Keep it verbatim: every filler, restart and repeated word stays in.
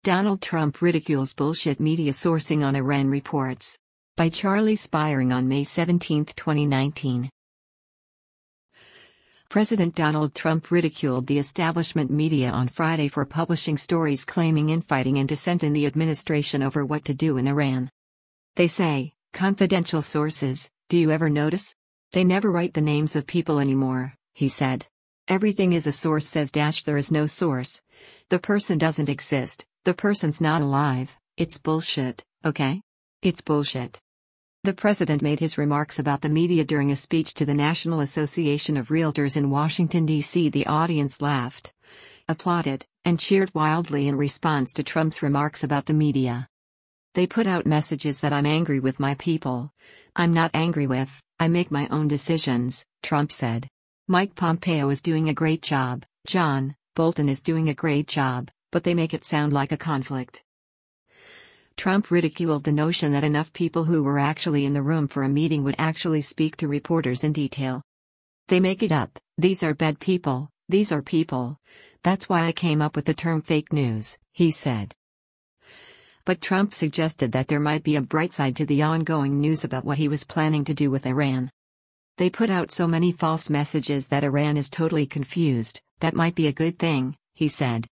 Donald Trump ridicules bullshit media sourcing on Iran reports. By Charlie Spiering on May seventeenth, twenty nineteen. President Donald Trump ridiculed the establishment media on Friday for publishing stories claiming infighting and dissent in the administration over what to do in Iran. They say, confidential sources, do you ever notice? They never write the names of people anymore, he said. Everything is a source says dash there is no source. The person doesn't exist, the person's not alive, it's bullshit, okay? It's bullshit. The president made his remarks about the media during a speech to the National Association of Realtors in Washington, D C The audience laughed, applauded, and cheered wildly in response to Trump's remarks about the media. They put out messages that I'm angry with my people. I'm not angry with, I make my own decisions, Trump said. Mike Pompeo is doing a great job, John Bolton is doing a great job, but they make it sound like a conflict. Trump ridiculed the notion that enough people who were actually in the room for a meeting would actually speak to reporters in detail. They make it up, these are bad people, these are people. That's why I came up with the term fake news, he said. But Trump suggested that there might be a bright side to the ongoing news about what he was planning to do with Iran. They put out so many false messages that Iran is totally confused, that might be a good thing, he said.